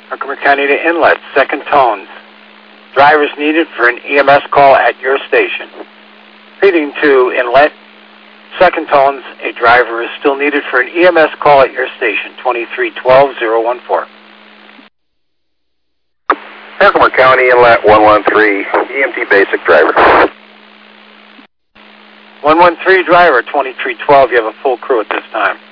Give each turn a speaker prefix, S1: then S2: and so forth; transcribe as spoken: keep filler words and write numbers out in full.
S1: Herkimer County to Inlet, second tones. Drivers needed for an E M S call at your station. Repeating to Inlet, second tones, a driver is still needed for an E M S call at your station, twenty-three twelve oh one four.
S2: Herkimer County Inlet one one three, E M T basic driver.
S1: one one three driver, twenty-three twelve, you have a full crew at this time.